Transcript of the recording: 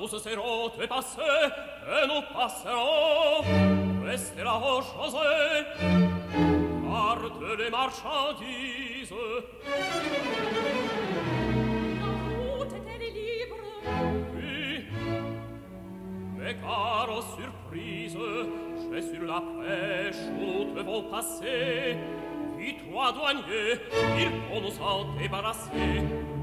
tous ces routes est passé, et nous passerons. Resterà José, garde les marchandises. La route est-elle libre? Oui, mais caro surprise, j'ai sur la pêche où devons passer. Dis-toi, douanier, il faut nous en débarrasser.